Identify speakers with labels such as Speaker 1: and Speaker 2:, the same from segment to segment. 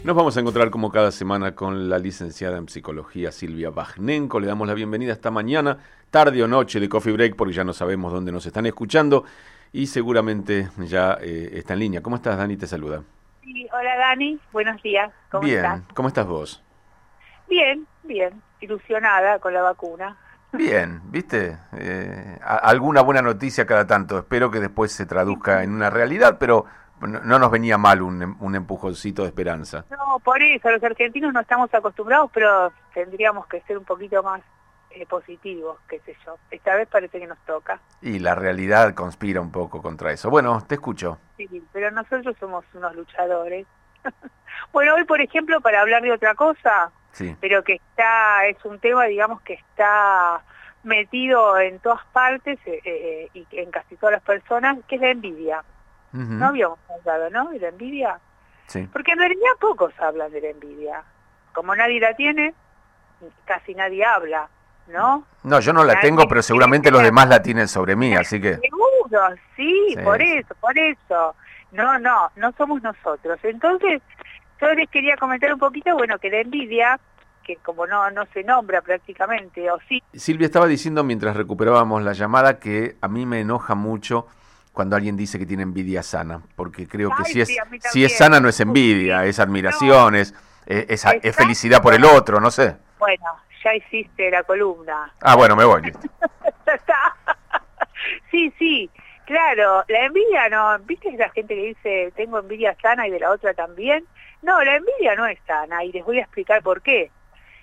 Speaker 1: Nos vamos a encontrar como cada semana con la licenciada en psicología Silvia Bajnenko. Le damos la bienvenida esta mañana, tarde o noche de Coffee Break, porque ya no sabemos dónde nos están escuchando y seguramente ya está en línea. ¿Cómo estás, Dani? Te saluda.
Speaker 2: Sí, hola Dani, buenos días, ¿cómo estás?
Speaker 1: Bien, ¿cómo estás vos?
Speaker 2: Bien, bien, ilusionada con la vacuna.
Speaker 1: Bien, ¿viste? Alguna buena noticia cada tanto. Espero que después se traduzca en una realidad, pero no nos venía mal un empujoncito de esperanza.
Speaker 2: No, por eso, los argentinos no estamos acostumbrados, pero tendríamos que ser un poquito más positivos, qué sé yo. Esta vez parece que nos toca.
Speaker 1: Y la realidad conspira un poco contra eso. Bueno, te escucho.
Speaker 2: Sí, pero nosotros somos unos luchadores. Bueno, hoy, por ejemplo, para hablar de otra cosa,
Speaker 1: Sí.
Speaker 2: pero que es un tema, digamos, que está metido en todas partes y en casi todas las personas, que es la envidia. No
Speaker 1: Ujú.
Speaker 2: habíamos hablado, ¿no?, de la envidia.
Speaker 1: Sí.
Speaker 2: Porque en realidad pocos hablan de la envidia. Como nadie la tiene, casi nadie habla, ¿no?
Speaker 1: No, yo no la tengo,
Speaker 2: Nadie
Speaker 1: pero
Speaker 2: quiere
Speaker 1: seguramente los
Speaker 2: tener.
Speaker 1: demás la tienen sobre mí, así que...
Speaker 2: Seguro, sí,
Speaker 1: Sí,
Speaker 2: por
Speaker 1: sí.
Speaker 2: eso, por eso. No somos nosotros. Entonces, yo les quería comentar un poquito, bueno, que la envidia, que como no se nombra prácticamente, o sí,
Speaker 1: Silvia estaba diciendo mientras recuperábamos la llamada que a mí me enoja mucho cuando alguien dice que tiene envidia sana, porque creo que
Speaker 2: ay, sí, a mí
Speaker 1: si es
Speaker 2: también.
Speaker 1: sana no es
Speaker 2: Sí,
Speaker 1: envidia, es
Speaker 2: no,
Speaker 1: admiración, es felicidad por el
Speaker 2: exacto.
Speaker 1: otro, no sé.
Speaker 2: Bueno, ya hiciste la columna,
Speaker 1: Ah, bueno, me
Speaker 2: Dani.
Speaker 1: voy, listo.
Speaker 2: Ya está. Sí, sí, claro, la envidia no, ¿viste la gente que dice tengo envidia sana y de la otra también? No, la envidia no es sana y les voy a explicar por qué.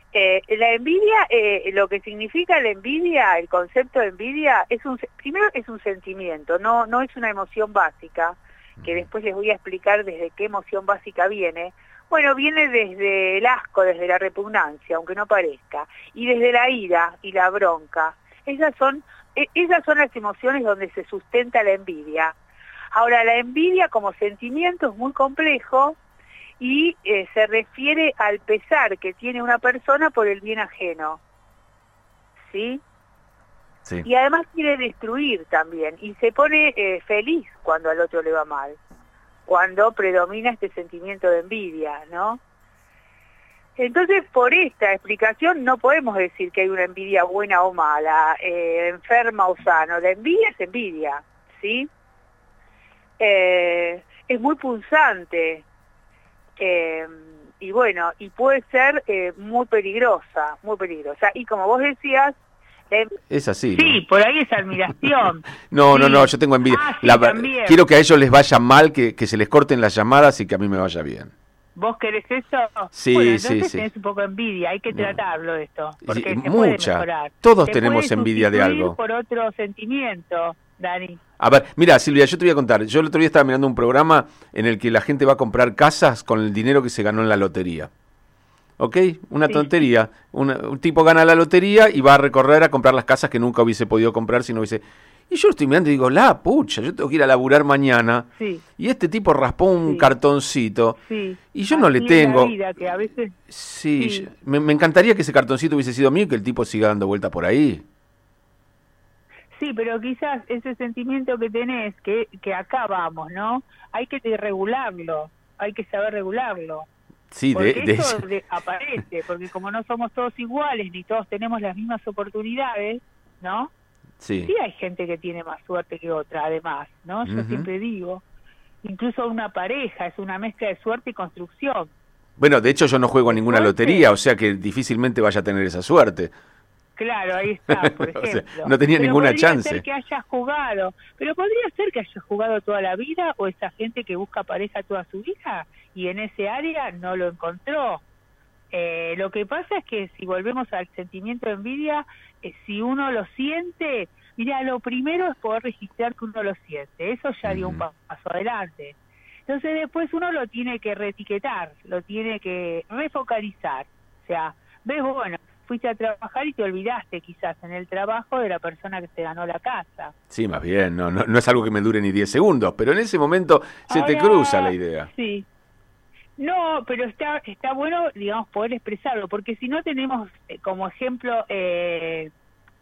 Speaker 2: La envidia, lo que significa la envidia, el concepto de envidia, primero es un sentimiento, no es una emoción básica, que después les voy a explicar desde qué emoción básica viene. Bueno, viene desde el asco, desde la repugnancia, aunque no parezca, y desde la ira y la bronca. Esas son las emociones donde se sustenta la envidia. Ahora, la envidia como sentimiento es muy complejo y se refiere al pesar que tiene una persona por el bien ajeno, ¿sí?
Speaker 1: Sí.
Speaker 2: Y además quiere destruir también, y se pone feliz cuando al otro le va mal, cuando predomina este sentimiento de envidia, ¿no? Entonces, por esta explicación no podemos decir que hay una envidia buena o mala, enferma o sana. La envidia es envidia, ¿sí? Es muy punzante, y bueno, y puede ser muy peligrosa, muy peligrosa. Y como vos decías,
Speaker 1: Es así, ¿no?
Speaker 2: sí, por ahí es admiración,
Speaker 1: No,
Speaker 2: sí.
Speaker 1: yo tengo envidia.
Speaker 2: Ah, sí, también.
Speaker 1: Quiero que a ellos les vaya mal, que se les corten las llamadas y que a mí me vaya bien.
Speaker 2: ¿Vos querés eso? Bueno,
Speaker 1: Sí, sí,
Speaker 2: entonces
Speaker 1: sí.
Speaker 2: tenés un poco de envidia, hay que
Speaker 1: No.
Speaker 2: tratarlo esto,
Speaker 1: Sí,
Speaker 2: porque se puede
Speaker 1: mucha.
Speaker 2: mejorar.
Speaker 1: Todos
Speaker 2: Se puede
Speaker 1: tenemos envidia de
Speaker 2: sustituir
Speaker 1: algo.
Speaker 2: por otro sentimiento, Dani.
Speaker 1: A ver, mira, Silvia, yo te voy a contar. Yo el otro día estaba mirando un programa en el que la gente va a comprar casas con el dinero que se ganó en la lotería. ¿Ok? Una
Speaker 2: Sí,
Speaker 1: tontería. Un tipo gana la lotería y va a recorrer a comprar las casas que nunca hubiese podido comprar si no hubiese... Y yo lo estoy mirando y digo, la pucha, yo tengo que ir a laburar mañana.
Speaker 2: sí,
Speaker 1: Y este tipo raspó un
Speaker 2: sí,
Speaker 1: cartoncito.
Speaker 2: sí.
Speaker 1: Y yo no le
Speaker 2: Así es la
Speaker 1: tengo...
Speaker 2: vida, que a veces,
Speaker 1: Sí,
Speaker 2: sí.
Speaker 1: me encantaría que ese cartoncito hubiese sido mío y que el tipo siga dando vuelta por ahí.
Speaker 2: Sí, pero quizás ese sentimiento que tenés, que acá vamos, ¿no? Hay que regularlo, hay que saber regularlo.
Speaker 1: Sí,
Speaker 2: Porque
Speaker 1: de
Speaker 2: esto
Speaker 1: eso.
Speaker 2: aparece, porque como no somos todos iguales, ni todos tenemos las mismas oportunidades, ¿no?
Speaker 1: Sí.
Speaker 2: Sí hay gente que tiene más suerte que otra, además, ¿no? Yo
Speaker 1: Ujú.
Speaker 2: siempre digo, incluso una pareja es una mezcla de suerte y construcción.
Speaker 1: Bueno, de hecho yo no juego a
Speaker 2: De
Speaker 1: ninguna
Speaker 2: suerte,
Speaker 1: lotería, o sea que difícilmente vaya a tener esa suerte.
Speaker 2: claro, ahí está, por
Speaker 1: O sea,
Speaker 2: ejemplo.
Speaker 1: no tenía
Speaker 2: Pero
Speaker 1: ninguna
Speaker 2: podría ser
Speaker 1: chance.
Speaker 2: que hayas jugado, pero podría ser que hayas jugado toda la vida, o esa gente que busca pareja toda su vida y en ese área no lo encontró. Lo que pasa es que si volvemos al sentimiento de envidia, si uno lo siente, mira, lo primero es poder registrar que uno lo siente, eso ya dio un
Speaker 1: Ujú.
Speaker 2: paso adelante. Entonces después uno lo tiene que reetiquetar, lo tiene que refocalizar, o sea, ves, bueno, fuiste a trabajar y te olvidaste quizás en el trabajo de la persona que se ganó la casa.
Speaker 1: Sí, más bien, no es algo que me dure ni 10 segundos, pero en ese momento se te cruza la
Speaker 2: Ahora,
Speaker 1: idea.
Speaker 2: sí. No, pero está bueno, digamos, poder expresarlo, porque si no tenemos como ejemplo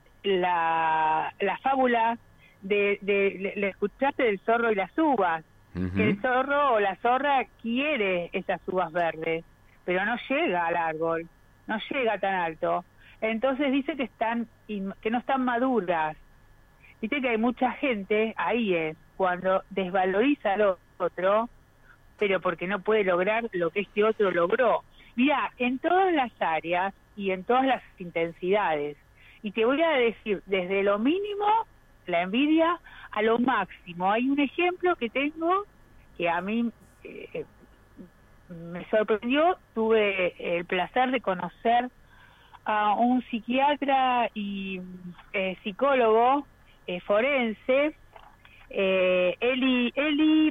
Speaker 2: la fábula ¿la escuchaste del zorro y las uvas? que el zorro o la zorra quiere esas uvas verdes, pero no llega al árbol, no llega tan alto. Entonces dice que no están maduras. Viste que hay mucha gente, ahí es, cuando desvaloriza al otro, pero porque no puede lograr lo que este otro logró. Mirá, en todas las áreas y en todas las intensidades, y te voy a decir, desde lo mínimo, la envidia, a lo máximo. Hay un ejemplo que tengo que a mí me sorprendió. Tuve el placer de conocer a un psiquiatra y psicólogo forense, Riz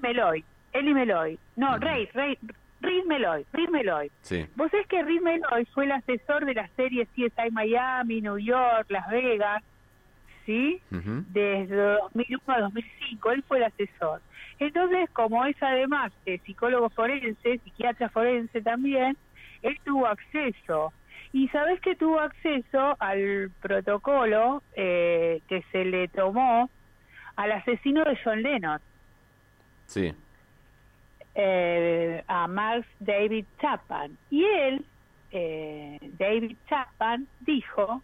Speaker 2: Meloy.
Speaker 1: Sí.
Speaker 2: Vos sabés que Riz Meloy fue el asesor de la serie CSI Miami, New York, Las Vegas, ¿sí? Desde 2001 a 2005, él fue el asesor. Entonces, como es además psicólogo forense, psiquiatra forense también, él tuvo acceso. Y sabés que tuvo acceso al protocolo que se le tomó al asesino de John Lennon.
Speaker 1: Sí.
Speaker 2: A Max David Chapman. Y él, David Chapman, dijo,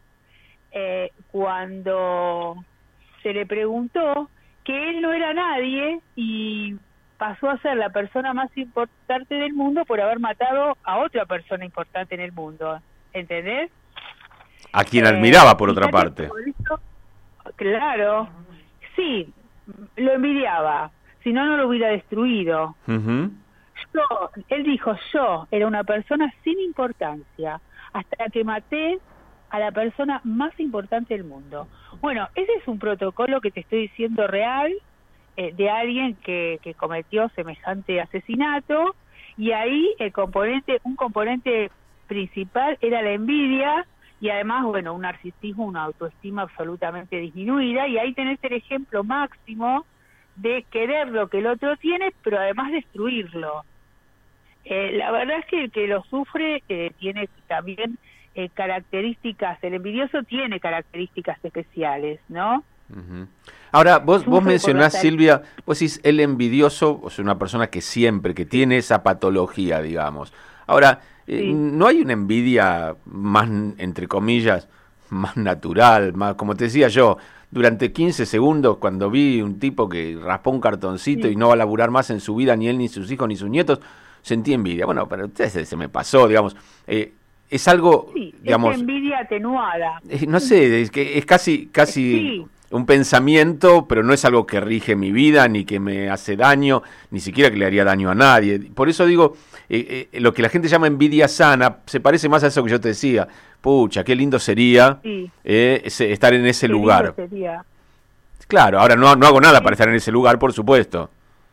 Speaker 2: cuando se le preguntó, que él no era nadie y pasó a ser la persona más importante del mundo por haber matado a otra persona importante en el mundo. ¿Entendés?
Speaker 1: A quien admiraba, por otra parte.
Speaker 2: Claro, sí, lo envidiaba, si no, no lo hubiera destruido. Él dijo, yo era una persona sin importancia, hasta que maté a la persona más importante del mundo. Bueno, ese es un protocolo que te estoy diciendo real, de alguien que cometió semejante asesinato, y ahí un componente principal era la envidia, y además, bueno, un narcisismo, una autoestima absolutamente disminuida, y ahí tenés el ejemplo máximo de querer lo que el otro tiene, pero además destruirlo. La verdad es que el que lo sufre tiene también características, el envidioso tiene características especiales, ¿no?
Speaker 1: Ahora, vos mencionás, Silvia, vos decís el envidioso, o sea, una persona que siempre, que tiene esa patología, digamos. Ahora, sí. ¿No hay una envidia más, entre comillas, más natural, más, como te decía yo, durante 15 segundos, cuando vi un tipo que raspó un cartoncito y no va a laburar más en su vida, ni él, ni sus hijos, ni sus nietos, sentí envidia? Bueno, pero se me pasó, digamos. Es algo, digamos...
Speaker 2: es envidia atenuada.
Speaker 1: No sé, es casi sí. Un pensamiento, pero no es algo que rige mi vida, ni que me hace daño, ni siquiera que le haría daño a nadie. Por eso digo, lo que la gente llama envidia sana, se parece más a eso que yo te decía. Pucha, qué lindo sería estar en ese lugar. Claro, ahora no hago nada para estar en ese lugar, por supuesto.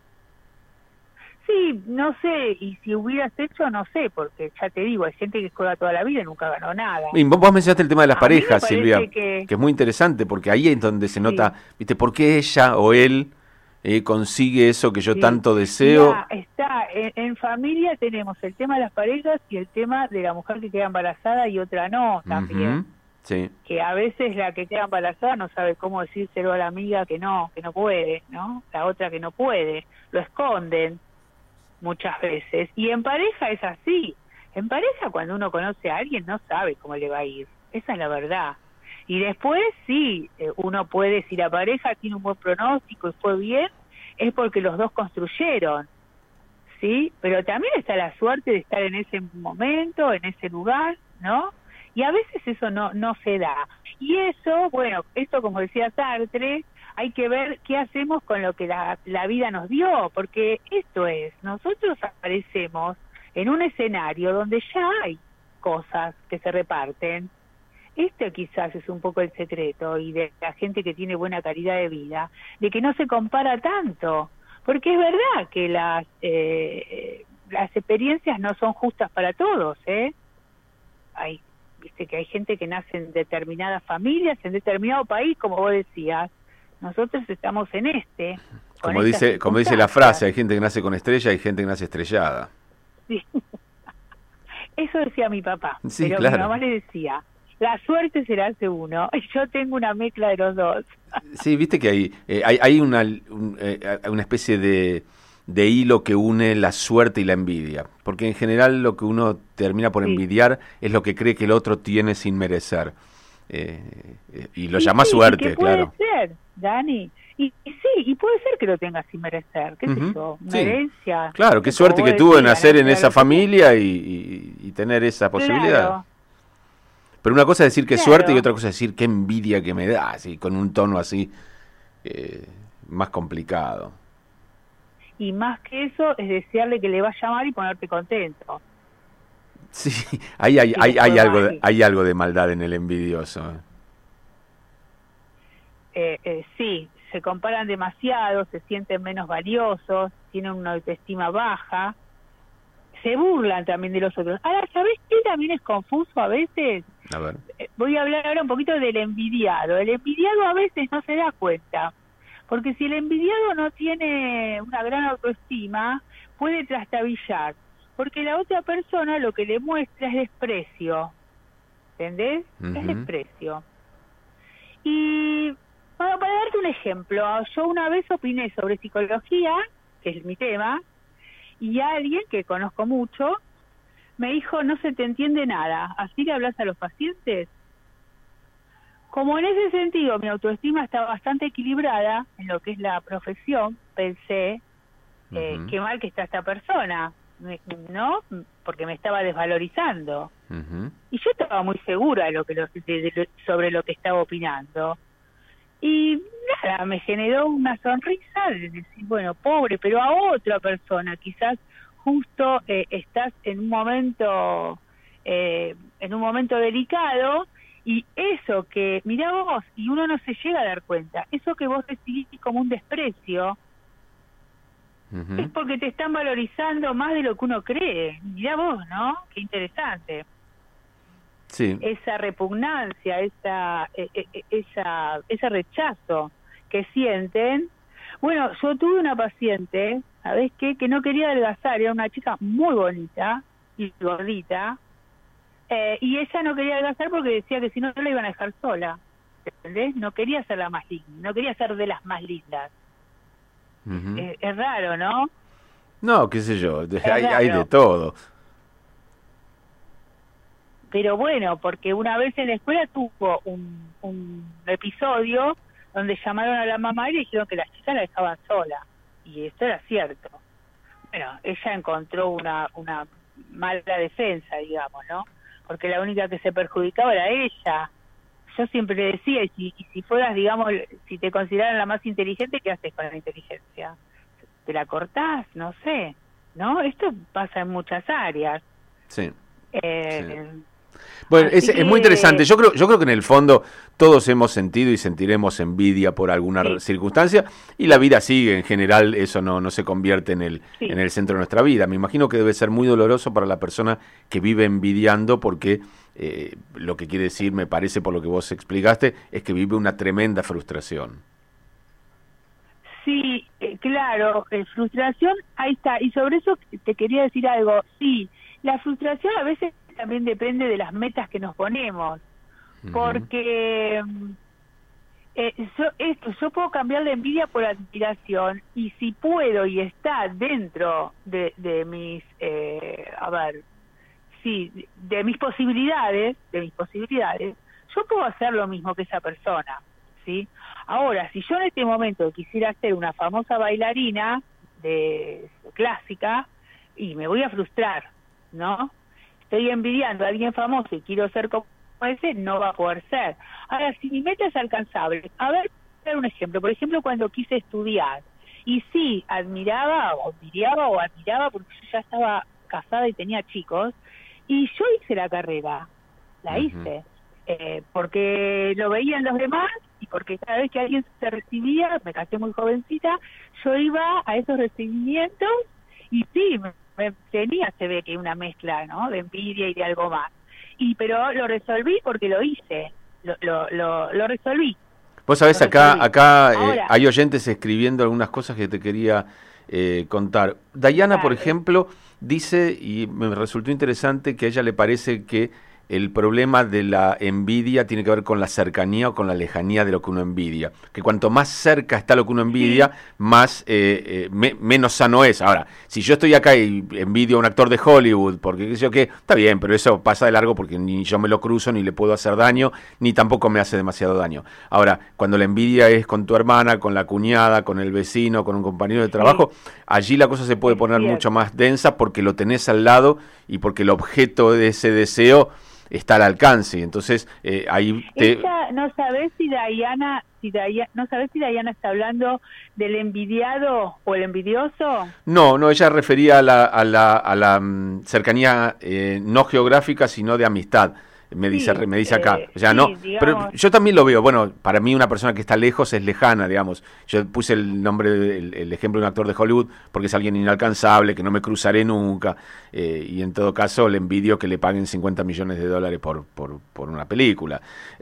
Speaker 2: Sí, no sé, y si hubieras hecho, no sé, porque ya te digo, hay gente que juega toda la vida y nunca ganó nada.
Speaker 1: Y vos mencionaste el tema de las parejas, Silvia, que es muy interesante, porque ahí es donde se nota, ¿viste? ¿Por qué ella o él consigue eso que yo tanto deseo?
Speaker 2: Ya, en familia tenemos el tema de las parejas y el tema de la mujer que queda embarazada y otra no, también.
Speaker 1: Sí.
Speaker 2: Que a veces la que queda embarazada no sabe cómo decírselo a la amiga que no puede, ¿no? La otra que no puede, lo esconden muchas veces. Y en pareja es así. En pareja, cuando uno conoce a alguien, no sabe cómo le va a ir. Esa es la verdad. Y después, sí, uno puede, si la pareja tiene un buen pronóstico y fue bien, es porque los dos construyeron, ¿sí? Pero también está la suerte de estar en ese momento, en ese lugar, ¿no? Y a veces eso no se da. Y eso, bueno, esto como decía Sartre, hay que ver qué hacemos con lo que la vida nos dio, porque esto es, nosotros aparecemos en un escenario donde ya hay cosas que se reparten. Este quizás es un poco el secreto, y de la gente que tiene buena calidad de vida, de que no se compara tanto, porque es verdad que las experiencias no son justas para todos, viste que hay gente que nace en determinadas familias, en determinado país, como vos decías. Nosotros estamos en
Speaker 1: como dice la frase, hay gente que nace con estrella y gente que nace estrellada.
Speaker 2: Sí. Eso decía mi papá,
Speaker 1: sí,
Speaker 2: pero
Speaker 1: claro.
Speaker 2: Mi mamá le decía, la suerte se la hace uno, y yo tengo una mezcla de los dos.
Speaker 1: Sí, viste que hay una especie de de hilo que une la suerte y la envidia. Porque en general lo que uno termina por envidiar es lo que cree que el otro tiene sin merecer. Y lo llama suerte,
Speaker 2: y que
Speaker 1: claro.
Speaker 2: Puede ser, Dani. Y sí, y puede ser que lo tenga sin merecer, qué sé yo, una herencia.
Speaker 1: Claro, qué suerte que tuvo de nacer en esa familia y tener esa posibilidad.
Speaker 2: Claro.
Speaker 1: Pero una cosa es decir que suerte y otra cosa es decir qué envidia que me da, así, con un tono así más complicado.
Speaker 2: Y más que eso es desearle que le vaya mal y ponerte contento.
Speaker 1: Sí, hay algo de maldad en el envidioso.
Speaker 2: Sí, se comparan demasiado, se sienten menos valiosos, tienen una autoestima baja, se burlan también de los otros. Ahora, ¿sabés qué también es confuso a veces?
Speaker 1: A ver.
Speaker 2: Voy a hablar ahora un poquito del envidiado. El envidiado a veces no se da cuenta, porque si el envidiado no tiene una gran autoestima, puede trastabillar, porque la otra persona lo que le muestra es desprecio, ¿entendés? Es desprecio. Y bueno, para darte un ejemplo, yo una vez opiné sobre psicología, que es mi tema, y alguien que conozco mucho me dijo, no se te entiende nada, ¿así le hablas a los pacientes? Como en ese sentido mi autoestima está bastante equilibrada en lo que es la profesión, pensé, qué mal que está esta persona, ¿no? Porque me estaba desvalorizando. Y yo estaba muy segura de sobre lo que estaba opinando. Y nada, me generó una sonrisa de decir, bueno, pobre, pero a otra persona, quizás justo estás en un momento delicado, y eso que, mirá vos, y uno no se llega a dar cuenta, eso que vos recibís como un desprecio, es porque te están valorizando más de lo que uno cree. Mirá vos, ¿no? Qué interesante.
Speaker 1: Sí.
Speaker 2: Esa repugnancia, ese rechazo que sienten. Bueno, yo tuve una paciente, ¿sabés qué? Que no quería adelgazar, era una chica muy bonita y gordita, y ella no quería adelgazar porque decía que si no la iban a dejar sola, ¿entendés? No quería ser la más linda, no quería ser de las más lindas. Es raro, ¿no?
Speaker 1: No, qué sé yo, hay de todo.
Speaker 2: Pero bueno, porque una vez en la escuela tuvo un episodio donde llamaron a la mamá y le dijeron que las chicas la dejaban sola. Y esto era cierto. Bueno, ella encontró una mala defensa, digamos, ¿no? Porque la única que se perjudicaba era ella. Yo siempre le decía, y si fueras, digamos, si te consideraran la más inteligente, ¿qué haces con la inteligencia? ¿Te la cortás? No sé, ¿no? Esto pasa en muchas áreas.
Speaker 1: Sí.
Speaker 2: Sí.
Speaker 1: Bueno, es muy interesante. Yo creo que en el fondo todos hemos sentido y sentiremos envidia por alguna circunstancia, y la vida sigue. En general eso no se convierte en el centro de nuestra vida. Me imagino que debe ser muy doloroso para la persona que vive envidiando, porque lo que quiere decir, me parece, por lo que vos explicaste, es que vive una tremenda frustración.
Speaker 2: Sí, claro, frustración, ahí está. Y sobre eso te quería decir algo. Sí, la frustración a veces también depende de las metas que nos ponemos, porque yo puedo cambiar la envidia por admiración, y si puedo y está dentro de mis de mis posibilidades, yo puedo hacer lo mismo que esa persona, ¿sí? Ahora, si yo en este momento quisiera ser una famosa bailarina clásica, y me voy a frustrar, ¿no? Estoy envidiando a alguien famoso y quiero ser como ese, no va a poder ser. Ahora, si mi meta es alcanzable, a ver, dar un ejemplo. Por ejemplo, cuando quise estudiar, y sí, admiraba porque yo ya estaba casada y tenía chicos, y yo hice la carrera, la hice, porque lo veían los demás, y porque cada vez que alguien se recibía, me casé muy jovencita, yo iba a esos recibimientos, y sí, se ve que una mezcla, ¿no?, de envidia y de algo más. Pero lo resolví porque lo hice, lo resolví.
Speaker 1: Vos sabés, acá ahora, hay oyentes escribiendo algunas cosas que te quería contar. Dayana, por ejemplo, dice, y me resultó interesante, que a ella le parece que el problema de la envidia tiene que ver con la cercanía o con la lejanía de lo que uno envidia. Que cuanto más cerca está lo que uno envidia, más menos sano es. Ahora, si yo estoy acá y envidio a un actor de Hollywood, porque qué sé yo qué, está bien, pero eso pasa de largo porque ni yo me lo cruzo, ni le puedo hacer daño, ni tampoco me hace demasiado daño. Ahora, cuando la envidia es con tu hermana, con la cuñada, con el vecino, con un compañero de trabajo, allí la cosa se puede poner mucho más densa porque lo tenés al lado y porque el objeto de ese deseo está al alcance. Entonces, ahí
Speaker 2: ¿No sabés si Diana, no sabés si Diana está hablando del envidiado o el envidioso?
Speaker 1: No, ella refería a la cercanía no geográfica, sino de amistad. Me dice acá, o sea,
Speaker 2: sí,
Speaker 1: no,
Speaker 2: digamos,
Speaker 1: pero yo también lo veo. Bueno, para mí una persona que está lejos es lejana, digamos. Yo puse el nombre, el ejemplo de un actor de Hollywood porque es alguien inalcanzable, que no me cruzaré nunca, y en todo caso le envidio que le paguen $50 millones por una película.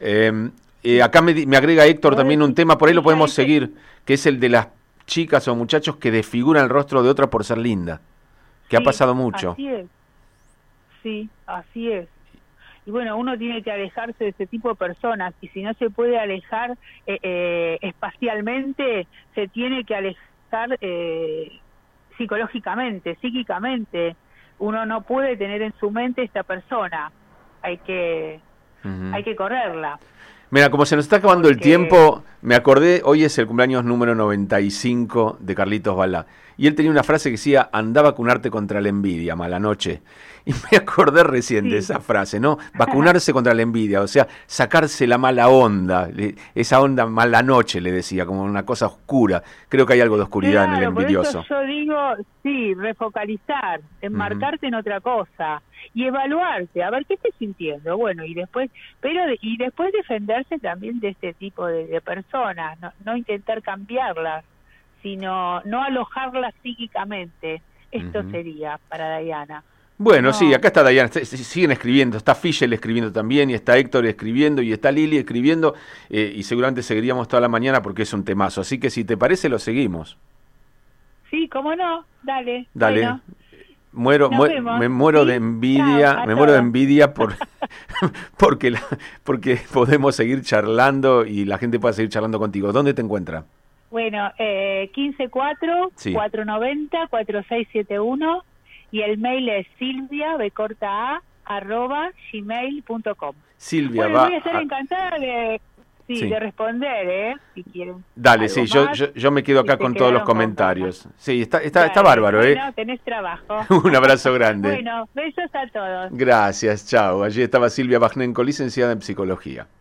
Speaker 1: Acá me agrega Héctor también un tema, por ahí lo podemos seguir, que es el de las chicas o muchachos que desfiguran el rostro de otra por ser linda, que ha pasado mucho.
Speaker 2: Así es, sí, así es. Y bueno, uno tiene que alejarse de ese tipo de personas, y si no se puede alejar espacialmente, se tiene que alejar psicológicamente, psíquicamente. Uno no puede tener en su mente esta persona, hay que correrla.
Speaker 1: Mira, como se nos está acabando el tiempo, me acordé, hoy es el cumpleaños número 95 de Carlitos Balá, y él tenía una frase que decía, andá a vacunarte contra la envidia, mala noche. Y me acordé recién de esa frase, ¿no? Vacunarse contra la envidia, o sea, sacarse la mala onda, esa onda mala noche, le decía, como una cosa oscura. Creo que hay algo de oscuridad en el envidioso.
Speaker 2: Por eso yo digo, sí, refocalizar, enmarcarte en otra cosa y evaluarte, a ver qué estás sintiendo. Bueno, y después defenderse también de este tipo de personas, no intentar cambiarlas, sino no alojarlas psíquicamente. Esto sería para Diana.
Speaker 1: Bueno, sí, acá está Diana, siguen escribiendo, está Fischel escribiendo también, y está Héctor escribiendo, y está Lili escribiendo, y seguramente seguiríamos toda la mañana porque es un temazo. Así que si te parece, lo seguimos.
Speaker 2: Sí, cómo no, dale.
Speaker 1: Dale.
Speaker 2: Bueno,
Speaker 1: me muero de envidia, porque podemos seguir charlando y la gente puede seguir charlando contigo. ¿Dónde te encuentra?
Speaker 2: Bueno, 154-490-4671 y el mail es silvia@gmail.com.
Speaker 1: Silvia,
Speaker 2: bueno, voy a estar encantada de responder, si quieren.
Speaker 1: Dale, sí, yo me quedo acá con todos los comentarios. Sí, está bárbaro,
Speaker 2: Bueno, tenés trabajo.
Speaker 1: Un abrazo grande.
Speaker 2: Bueno, besos a todos.
Speaker 1: Gracias, chao. Allí estaba Silvia Bajnenko, licenciada en Psicología.